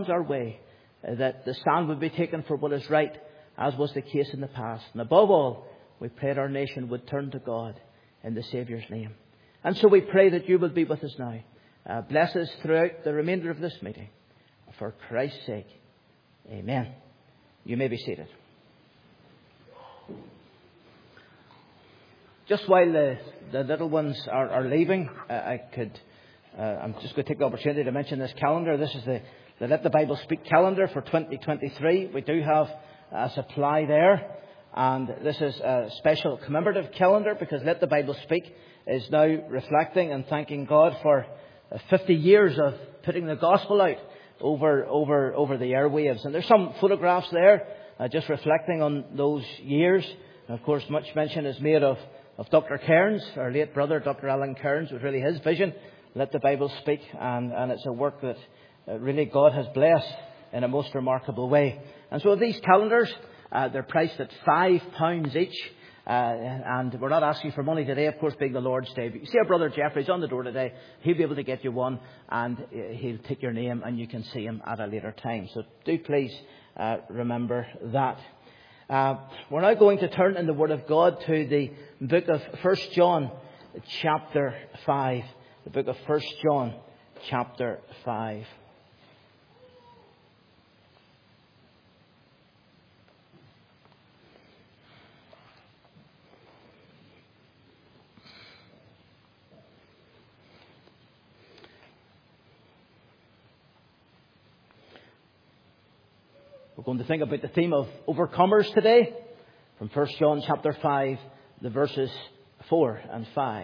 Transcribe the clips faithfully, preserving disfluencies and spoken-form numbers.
our way, uh, that the stand would be taken for what is right, as was the case in the past. And above all, we pray that our nation would turn to God in the Saviour's name. And so we pray that you will be with us now. Uh, bless us throughout the remainder of this meeting. For Christ's sake. Amen. You may be seated. Just while the, the little ones are, are leaving, uh, I could, uh, I'm just going to take the opportunity to mention this calendar. This is the, the Let the Bible Speak calendar for twenty twenty-three. We do have a supply there. And this is a special commemorative calendar because Let the Bible Speak is now reflecting and thanking God for fifty years of putting the gospel out over over over the airwaves. And there's some photographs there uh, just reflecting on those years. And of course, much mention is made of, of Doctor Cairns, our late brother, Doctor Alan Cairns. It was really his vision, Let the Bible Speak. And, and it's a work that uh, really God has blessed in a most remarkable way. And so these calendars, Uh, they're priced at five pounds each. Uh, and we're not asking for money today, of course, being the Lord's Day. But you see our brother Jeffrey's on the door today. He'll be able to get you one, and he'll take your name, and you can see him at a later time. So do please uh, remember that. Uh, we're now going to turn in the Word of God to the book of First John, chapter five. The book of First John, chapter five. We're going to think about the theme of overcomers today from First John chapter five, the verses four and five.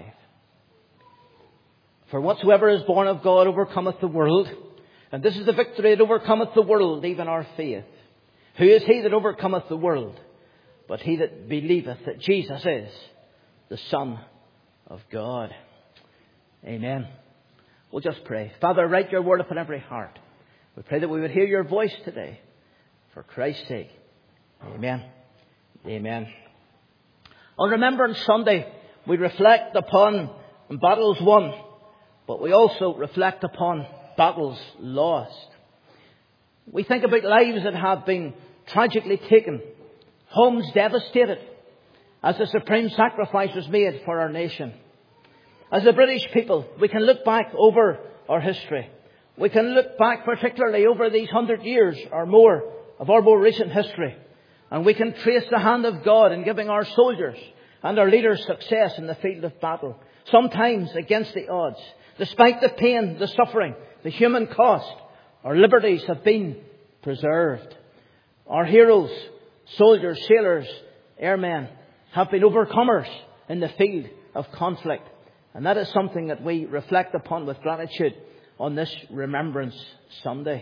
For whatsoever is born of God overcometh the world, and this is the victory that overcometh the world, even our faith. Who is he that overcometh the world? But he that believeth that Jesus is the Son of God. Amen. We'll just pray. Father, write your word upon every heart. We pray that we would hear your voice today. For Christ's sake. Amen. Amen. On Remembrance Sunday, we reflect upon battles won, but we also reflect upon battles lost. We think about lives that have been tragically taken, homes devastated, as the supreme sacrifice was made for our nation. As the British people, we can look back over our history. We can look back particularly over these hundred years or more of our more recent history. And we can trace the hand of God in giving our soldiers and our leaders success in the field of battle. Sometimes against the odds. Despite the pain, the suffering, the human cost, our liberties have been preserved. Our heroes, soldiers, sailors, airmen have been overcomers in the field of conflict. And that is something that we reflect upon with gratitude on this Remembrance Sunday.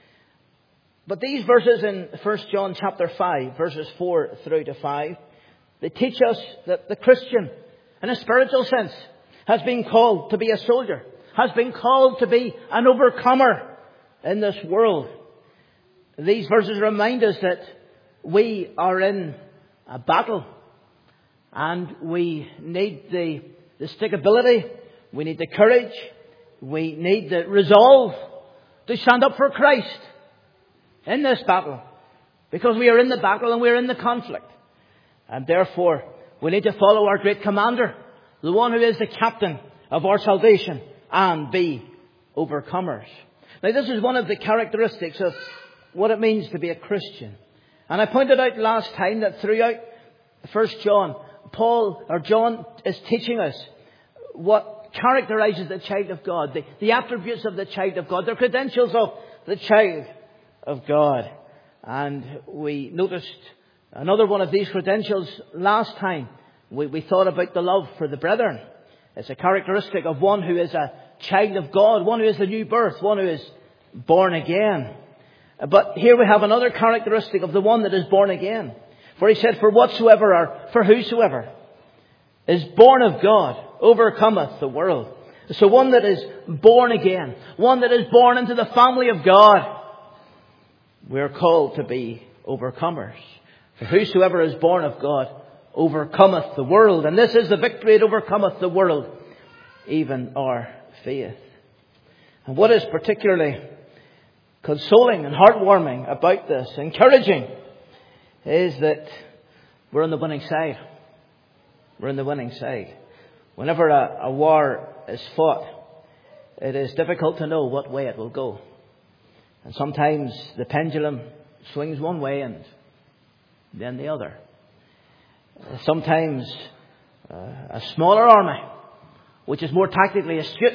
But these verses in First John chapter five, verses four through to five, they teach us that the Christian, in a spiritual sense, has been called to be a soldier, has been called to be an overcomer in this world. These verses remind us that we are in a battle, and we need the, the stickability, we need the courage, we need the resolve to stand up for Christ in this battle, because we are in the battle and we are in the conflict. And therefore, we need to follow our great commander, the one who is the captain of our salvation, and be overcomers. Now, this is one of the characteristics of what it means to be a Christian. And I pointed out last time that throughout First John, Paul, or John, is teaching us what characterizes the child of God, the, the attributes of the child of God, the credentials of the child of God. And we noticed another one of these credentials last time. We, we thought about the love for the brethren. It's a characteristic of one who is a child of God, one who is the new birth, one who is born again. But here we have another characteristic of the one that is born again. For he said, for whatsoever, or for whosoever is born of God overcometh the world. So one that is born again, one that is born into the family of God, we are called to be overcomers. For whosoever is born of God overcometh the world. And this is the victory that overcometh the world, even our faith. And what is particularly consoling and heartwarming about this, encouraging, is that we're on the winning side. We're on the winning side. Whenever a, a war is fought, it is difficult to know what way it will go. And sometimes the pendulum swings one way and then the other. Sometimes uh, a smaller army, which is more tactically astute,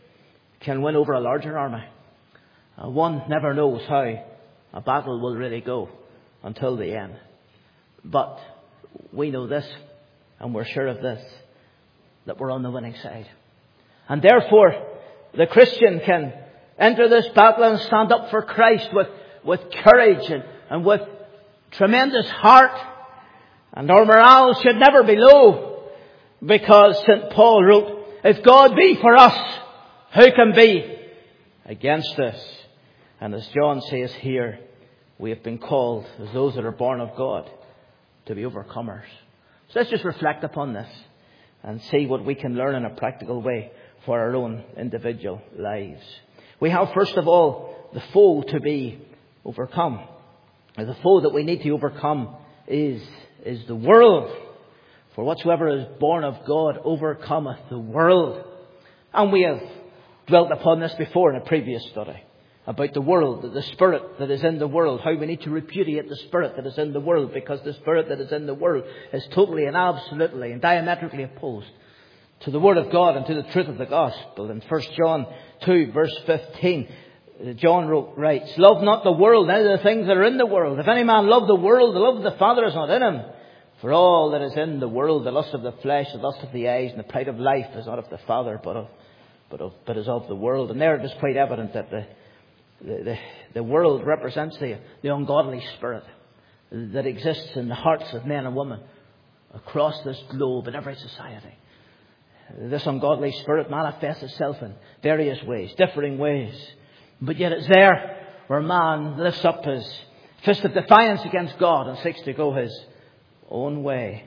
can win over a larger army. Uh, one never knows how a battle will really go until the end. But we know this, and we're sure of this, that we're on the winning side. And therefore, the Christian can enter this battle and stand up for Christ with, with courage and, and with tremendous heart. And our morale should never be low, because Saint Paul wrote, if God be for us, who can be against us? And as John says here, we have been called, as those that are born of God, to be overcomers. So let's just reflect upon this and see what we can learn in a practical way for our own individual lives. We have, first of all, the foe to be overcome. And the foe that we need to overcome is, is the world. For whatsoever is born of God overcometh the world. And we have dwelt upon this before in a previous study, about the world, the spirit that is in the world, how we need to repudiate the spirit that is in the world, because the spirit that is in the world is totally and absolutely and diametrically opposed to the Word of God and to the truth of the gospel. In First John two, verse fifteen, John wrote, writes, love not the world, neither the things that are in the world. If any man love the world, the love of the Father is not in him. For all that is in the world, the lust of the flesh, the lust of the eyes, and the pride of life, is not of the Father, but of but of but is of the world. And there it is quite evident that the the, the, the world represents the, the ungodly spirit that exists in the hearts of men and women across this globe in every society. This ungodly spirit manifests itself in various ways, differing ways. But yet it's there where man lifts up his fist of defiance against God and seeks to go his own way.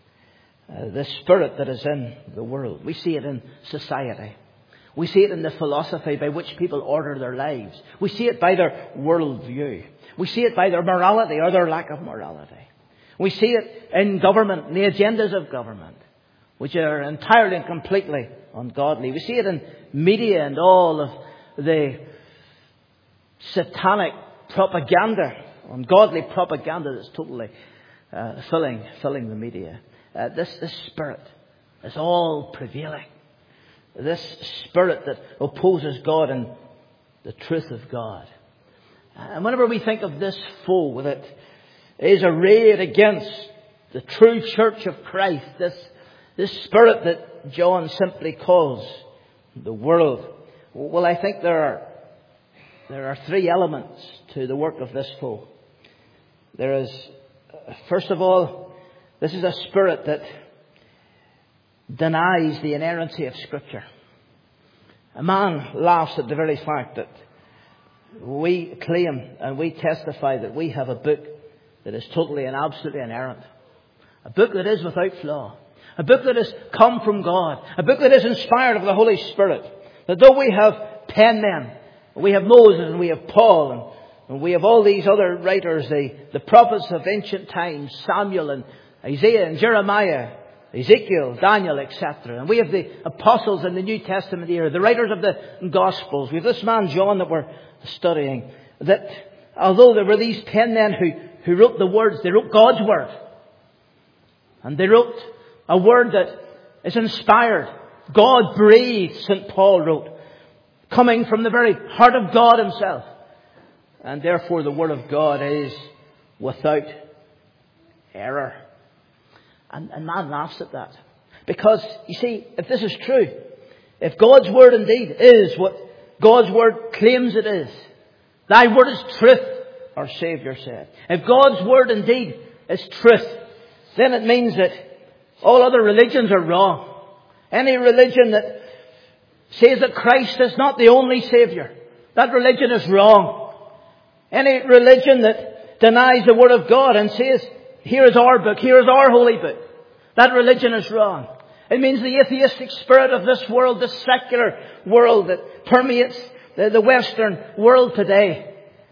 Uh, this spirit that is in the world. We see it in society. We see it in the philosophy by which people order their lives. We see it by their worldview. We see it by their morality or their lack of morality. We see it in government and the agendas of government, which are entirely and completely ungodly. We see it in media and all of the satanic propaganda, ungodly propaganda that's totally uh, filling filling the media. Uh, this, this spirit is all prevailing. This spirit that opposes God and the truth of God. And whenever we think of this foe that is arrayed against the true church of Christ, this This spirit that John simply calls the world. Well, I think there are there are three elements to the work of this foe. There is, first of all, this is a spirit that denies the inerrancy of Scripture. A man laughs at the very fact that we claim and we testify that we have a book that is totally and absolutely inerrant. A book that is without flaw. A book that has come from God. A book that is inspired of the Holy Spirit. That though we have pen men, we have Moses and we have Paul and, and we have all these other writers, the, the prophets of ancient times, Samuel and Isaiah and Jeremiah, Ezekiel, Daniel, et cetera. And we have the apostles in the New Testament here, the writers of the Gospels. We have this man John that we're studying. That although there were these pen men who, who wrote the words, they wrote God's word. And they wrote a word that is inspired. God breathed, Saint Paul wrote, coming from the very heart of God himself. And therefore the word of God is without error. And, and man laughs at that. Because, you see, if this is true, if God's word indeed is what God's word claims it is, thy word is truth, our Saviour said. If God's word indeed is truth, then it means that all other religions are wrong. Any religion that says that Christ is not the only Saviour, that religion is wrong. Any religion that denies the Word of God and says, here is our book, here is our holy book, that religion is wrong. It means the atheistic spirit of this world, this secular world that permeates the, the Western world today,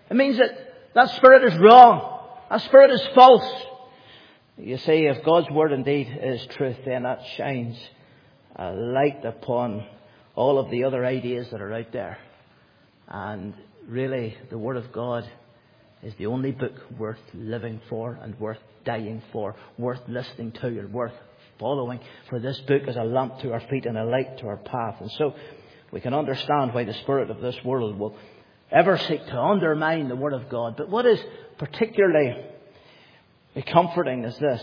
It means that that spirit is wrong. That spirit is false. You see, if God's word indeed is truth, then that shines a light upon all of the other ideas that are out there. And really, the Word of God is the only book worth living for and worth dying for, worth listening to and worth following. For this book is a lamp to our feet and a light to our path. And so we can understand why the spirit of this world will ever seek to undermine the Word of God. But what is particularly comforting is this.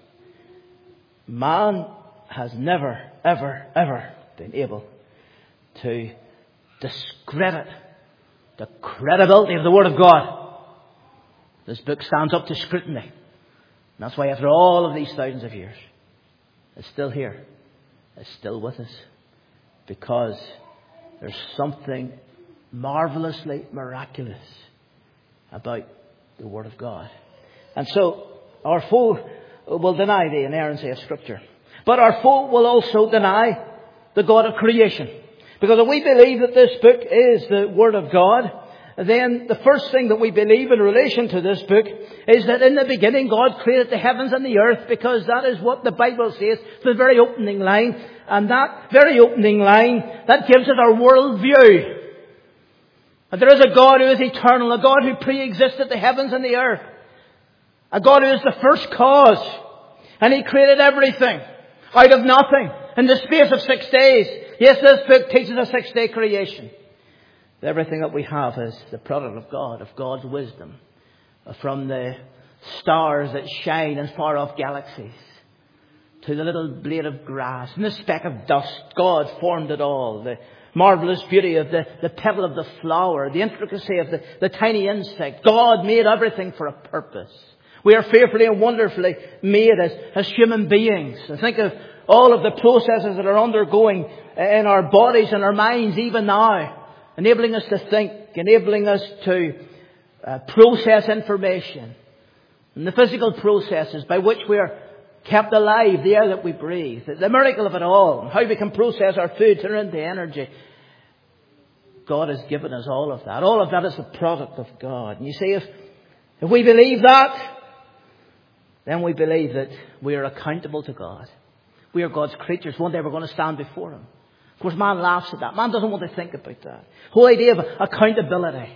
Man has never, ever, ever been able to discredit the credibility of the Word of God. This book stands up to scrutiny. And that's why after all of these thousands of years, it's still here. It's still with us. Because there's something marvelously miraculous about the Word of God. And so our foe will deny the inerrancy of Scripture. But our foe will also deny the God of creation. Because if we believe that this book is the Word of God, then the first thing that we believe in relation to this book is that in the beginning God created the heavens and the earth, because that is what the Bible says, the very opening line. And that very opening line, that gives us our world view. And there is a God who is eternal, a God who pre-existed the heavens and the earth. A God who is the first cause. And He created everything out of nothing in the space of six days. Yes, this book teaches a six-day creation. Everything that we have is the product of God, of God's wisdom. From the stars that shine in far-off galaxies to the little blade of grass and the speck of dust. God formed it all. The marvelous beauty of the, the petal of the flower, the intricacy of the, the tiny insect. God made everything for a purpose. We are fearfully and wonderfully made as, as human beings. And think of all of the processes that are undergoing in our bodies and our minds even now, enabling us to think, enabling us to uh, process information, and the physical processes by which we are kept alive, the air that we breathe, the miracle of it all, and how we can process our food, turn it into energy. God has given us all of that. All of that is the product of God. And you see, if, if we believe that, then we believe that we are accountable to God. We are God's creatures. One day we're going to stand before Him. Of course, man laughs at that. Man doesn't want to think about that. The whole idea of accountability.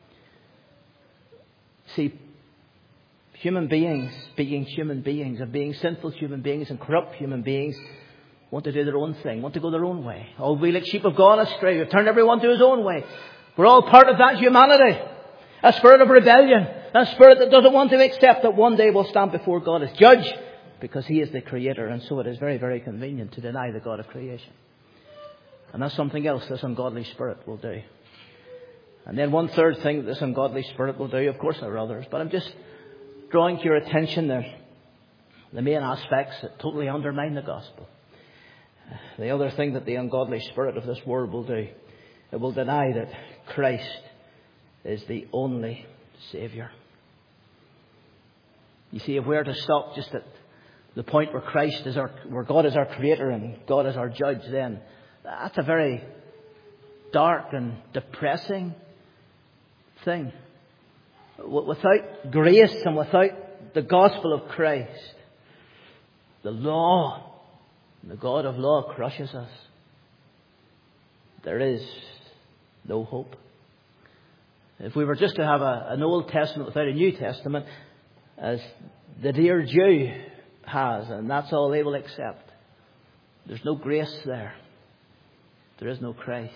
See, human beings, being human beings, and being sinful human beings and corrupt human beings, want to do their own thing, want to go their own way. All we like sheep have gone astray. We've turned everyone to his own way. We're all part of that humanity. A spirit of rebellion. A spirit that doesn't want to accept that one day we'll stand before God as judge, because He is the Creator. And so it is very, very convenient to deny the God of creation. And that's something else this ungodly spirit will do. And then one third thing that this ungodly spirit will do, of course there are others, but I'm just drawing to your attention the, the main aspects that totally undermine the gospel. The other thing that the ungodly spirit of this world will do, it will deny that Christ is the only Saviour. You see, if we are to stop just at the point where Christ is our, where God is our Creator and God is our Judge, then that's a very dark and depressing thing. Without grace and without the gospel of Christ, the law, the God of law crushes us. There is no hope. If we were just to have a, an Old Testament without a New Testament, as the dear Jew has, and that's all they will accept, there's no grace there. There is no Christ.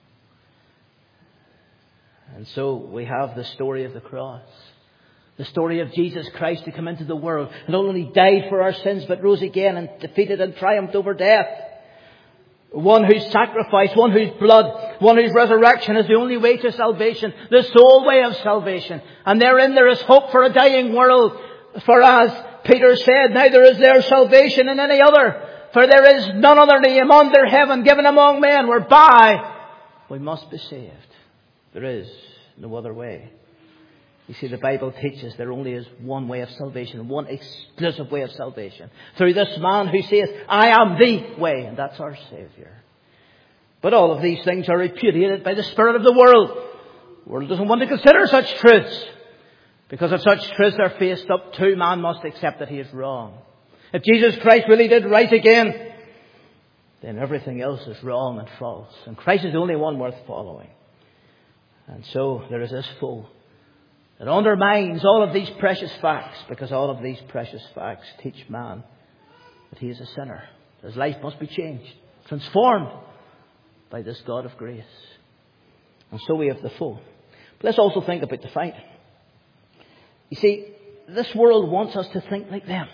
And so we have the story of the cross. The story of Jesus Christ who came into the world and not only died for our sins but rose again and defeated and triumphed over death. One whose sacrifice, one whose blood, one whose resurrection is the only way to salvation, the sole way of salvation. And therein there is hope for a dying world. For as Peter said, neither is there salvation in any other. For there is none other name under heaven given among men whereby we must be saved. There is no other way. You see, the Bible teaches there only is one way of salvation, one exclusive way of salvation. Through this man who says, I am the way, and that's our Saviour. But all of these things are repudiated by the spirit of the world. The world doesn't want to consider such truths. Because if such truths are faced up to, man must accept that he is wrong. If Jesus Christ really did rise again, then everything else is wrong and false. And Christ is the only one worth following. And so there is this foe that undermines all of these precious facts, because all of these precious facts teach man that he is a sinner. His life must be changed, transformed by this God of grace. And so we have the foe. But let's also think about the fight. You see, this world wants us to think like them.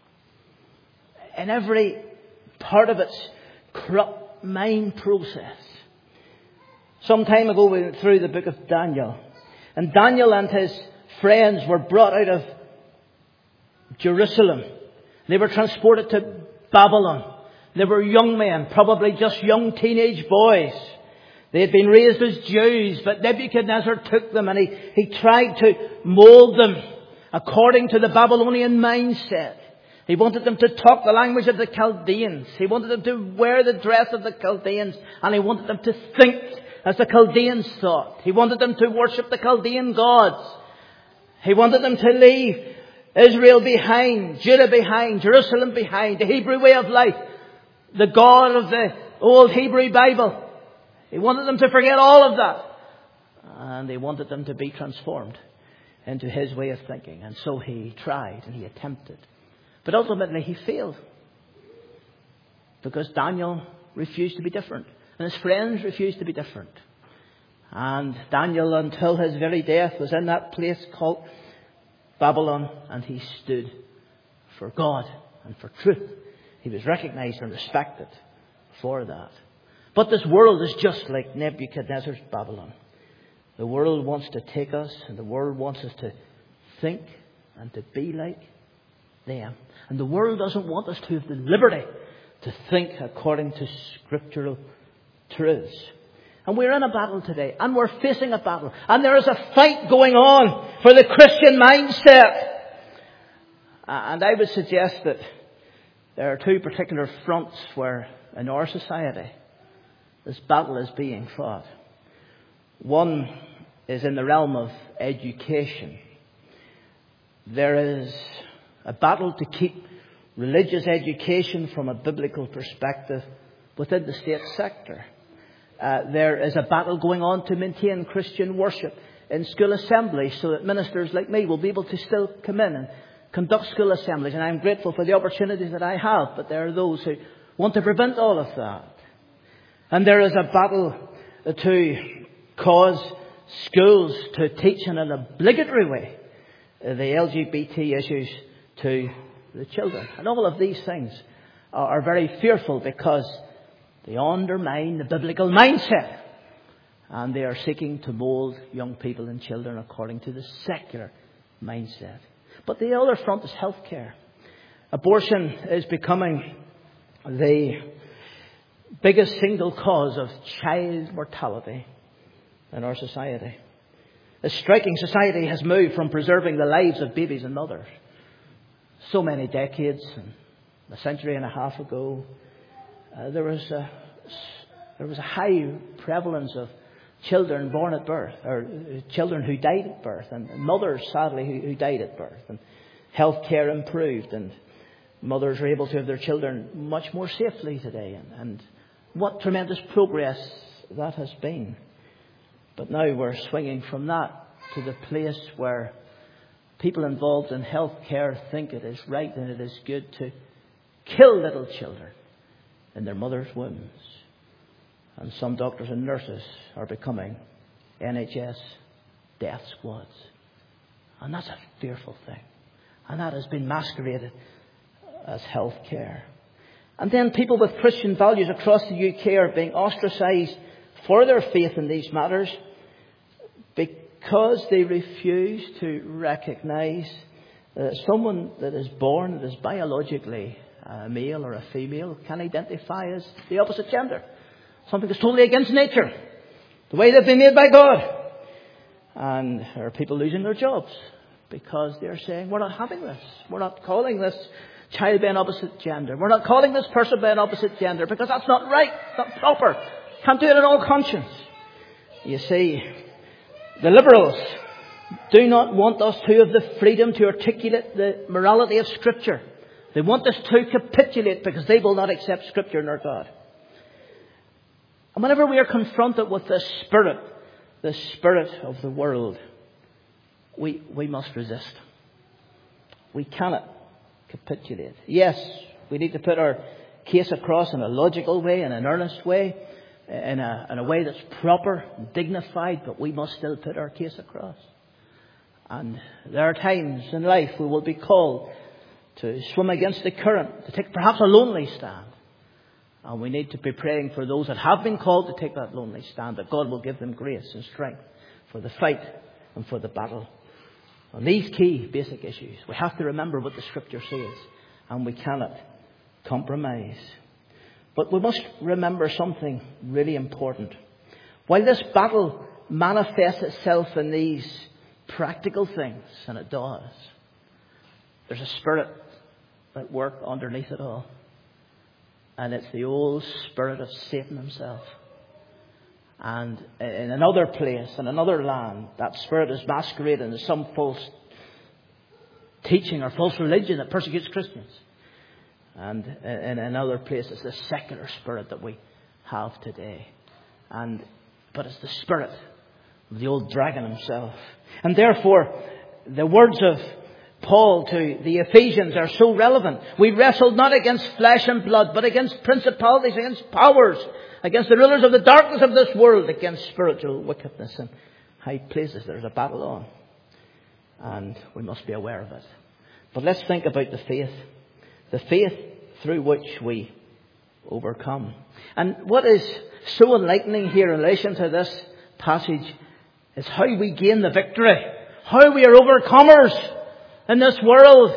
In every part of its corrupt mind process. Some time ago we went through the book of Daniel. And Daniel and his friends were brought out of Jerusalem. They were transported to Babylon. They were young men, probably just young teenage boys. They had been raised as Jews, but Nebuchadnezzar took them and he, he tried to mold them according to the Babylonian mindset. He wanted them to talk the language of the Chaldeans. He wanted them to wear the dress of the Chaldeans. And he wanted them to think as the Chaldeans thought. He wanted them to worship the Chaldean gods. He wanted them to leave Israel behind, Judah behind, Jerusalem behind, the Hebrew way of life, the God of the old Hebrew Bible. He wanted them to forget all of that. And he wanted them to be transformed into his way of thinking. And so he tried and he attempted. But ultimately he failed. Because Daniel refused to be different. And his friends refused to be different. And Daniel, until his very death, was in that place called Babylon. And he stood for God and for truth. He was recognized and respected for that. But this world is just like Nebuchadnezzar's Babylon. The world wants to take us, and the world wants us to think and to be like them. And the world doesn't want us to have the liberty to think according to scriptural truths. And we're in a battle today, and we're facing a battle, and there is a fight going on for the Christian mindset. And I would suggest that there are two particular fronts where in our society this battle is being fought. One is in the realm of education. There is a battle to keep religious education from a biblical perspective within the state sector. Uh, there is a battle going on to maintain Christian worship in school assemblies so that ministers like me will be able to still come in and conduct school assemblies. And I'm grateful for the opportunities that I have, but there are those who want to prevent all of that. And there is a battle to cause schools to teach in an obligatory way the L G B T issues to the children. And all of these things are very fearful because they undermine the biblical mindset. And they are seeking to mold young people and children according to the secular mindset. But the other front is healthcare. Abortion is becoming the biggest single cause of child mortality in our society. A striking society has moved from preserving the lives of babies and mothers. So many decades, and a century and a half ago, uh, there was a, there was a high prevalence of children born at birth, or children who died at birth, and mothers, sadly, who, who died at birth. And healthcare improved, and mothers are able to have their children much more safely today. And, and what tremendous progress that has been. But now we're swinging from that to the place where people involved in healthcare think it is right and it is good to kill little children in their mother's wombs. And some doctors and nurses are becoming N H S death squads. And that's a fearful thing. And that has been masqueraded as health care. And then people with Christian values across the U K are being ostracized for their faith in these matters because they refuse to recognize that someone that is born that is biologically a male or a female can identify as the opposite gender. Something that's totally against nature. The way they've been made by God. And there are people losing their jobs because they're saying, we're not having this. We're not calling this child by an opposite gender. We're not calling this person by an opposite gender because that's not right. It's not proper. Can't do it in all conscience. You see, The liberals do not want us to have the freedom to articulate the morality of Scripture. They want us to capitulate because they will not accept Scripture in our God. And whenever we are confronted with the spirit, the spirit of the world, we, we must resist. We cannot capitulate. Yes, we need to put our case across in a logical way, in an earnest way, in a, in a way that's proper and dignified, but we must still put our case across. And there are times in life we will be called to swim against the current, to take perhaps a lonely stand. And we need to be praying for those that have been called to take that lonely stand, that God will give them grace and strength for the fight and for the battle. On these key basic issues, we have to remember what the Scripture says, and we cannot compromise. But we must remember something really important. While this battle manifests itself in these practical things, and it does, there's a spirit at work underneath it all. And it's the old spirit of Satan himself. And in another place, in another land, that spirit is masquerading as some false teaching or false religion that persecutes Christians. And in another place, it's the secular spirit that we have today. And but it's the spirit of the old dragon himself. And therefore, the words of Paul to the Ephesians are so relevant. We wrestled not against flesh and blood, but against principalities, against powers, against the rulers of the darkness of this world, against spiritual wickedness in high places. There's a battle on, and we must be aware of it. But let's think about the faith. The faith through which we overcome. And what is so enlightening here in relation to this passage is how we gain the victory. How we are overcomers in this world.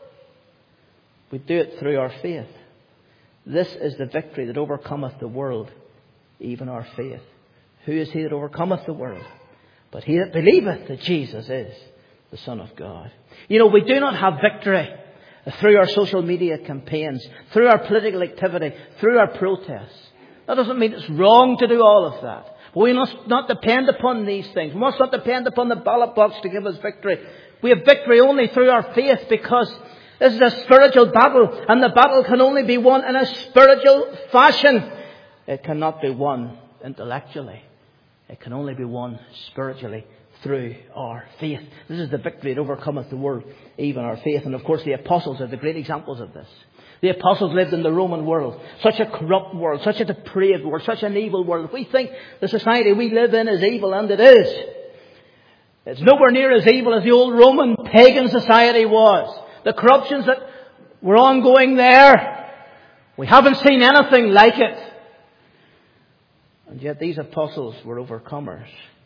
We do it through our faith. This is the victory that overcometh the world, even our faith. Who is he that overcometh the world? But he that believeth that Jesus is the Son of God. You know, we do not have victory through our social media campaigns, through our political activity, through our protests. That doesn't mean it's wrong to do all of that. But we must not depend upon these things. We must not depend upon the ballot box to give us victory. We have victory only through our faith, because this is a spiritual battle, and the battle can only be won in a spiritual fashion. It cannot be won intellectually. It can only be won spiritually through our faith. This is the victory that overcometh the world, even our faith. And of course the apostles are the great examples of this. The apostles lived in the Roman world, such a corrupt world, such a depraved world, such an evil world. If we think the society we live in is evil, and it is, it's nowhere near as evil as the old Roman pagan society was. The corruptions that were ongoing there, we haven't seen anything like it. And yet these apostles were overcomers.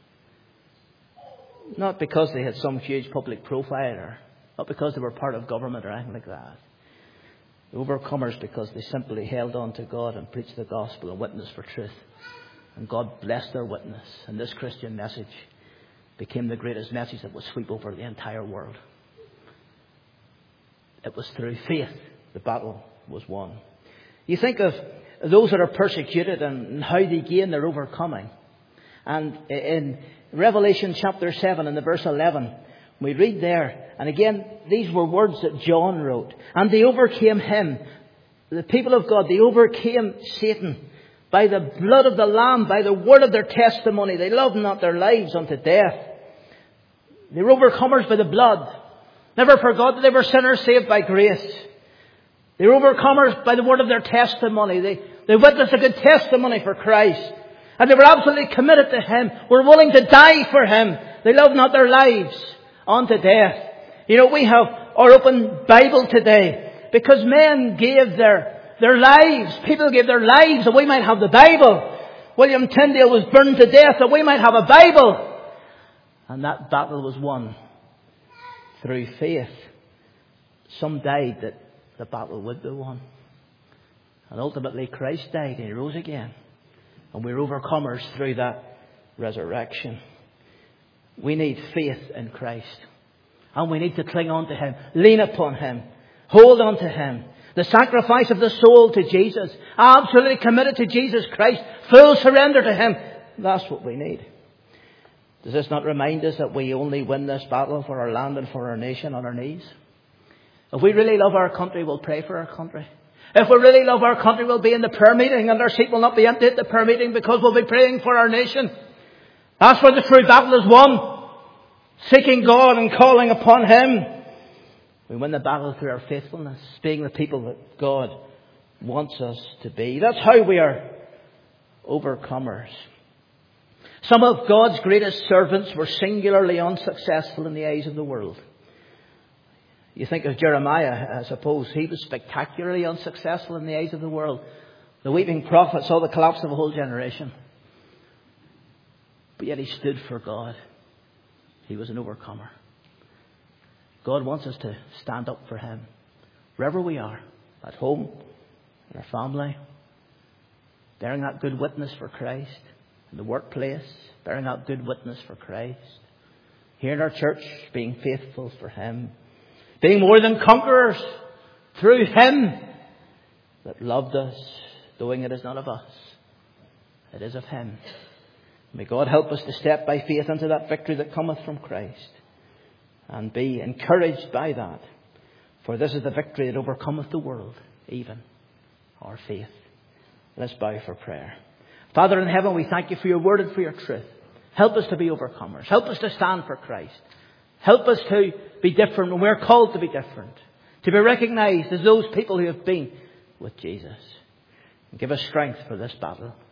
Not because they had some huge public profile, or not because they were part of government or anything like that. Overcomers because they simply held on to God and preached the gospel and witnessed for truth. And God blessed their witness. And this Christian message became the greatest message that would sweep over the entire world. It was through faith the battle was won. You think of those that are persecuted and how they gain their overcoming. And in Revelation chapter seven and the verse eleven, we read there, and again, these were words that John wrote. And they overcame him, the people of God, they overcame Satan by the blood of the Lamb, by the word of their testimony. They loved not their lives unto death. They were overcomers by the blood. Never forgot that they were sinners saved by grace. They were overcomers by the word of their testimony. They, they witnessed a good testimony for Christ. And they were absolutely committed to Him. Were willing to die for Him. They loved not their lives unto death. You know, we have our open Bible today because men gave their, their lives. People gave their lives that we might have the Bible. William Tyndale was burned to death that we might have a Bible. And that battle was won through faith. Some died that the battle would be won. And ultimately Christ died and He rose again. And we're overcomers through that resurrection. We need faith in Christ. And we need to cling on to Him. Lean upon Him. Hold on to Him. The sacrifice of the soul to Jesus. Absolutely committed to Jesus Christ. Full surrender to Him. That's what we need. Does this not remind us that we only win this battle for our land and for our nation on our knees? If we really love our country, we'll pray for our country. If we really love our country, we'll be in the prayer meeting, and our seat will not be empty at the prayer meeting, because we'll be praying for our nation. That's where the true battle is won. Seeking God and calling upon Him. We win the battle through our faithfulness, being the people that God wants us to be. That's how we are overcomers. Some of God's greatest servants were singularly unsuccessful in the eyes of the world. You think of Jeremiah, I suppose. He was spectacularly unsuccessful in the eyes of the world. The weeping prophet saw the collapse of a whole generation. But yet he stood for God. He was an overcomer. God wants us to stand up for Him. Wherever we are, at home, in our family, bearing that good witness for Christ. In the workplace, bearing out good witness for Christ. Here in our church, being faithful for Him. Being more than conquerors through Him that loved us, knowing it is not of us. It is of Him. May God help us to step by faith into that victory that cometh from Christ. And be encouraged by that. For this is the victory that overcometh the world, even our faith. Let's bow for prayer. Father in heaven, we thank You for Your word and for Your truth. Help us to be overcomers. Help us to stand for Christ. Help us to be different when we're called to be different. To be recognized as those people who have been with Jesus. And give us strength for this battle.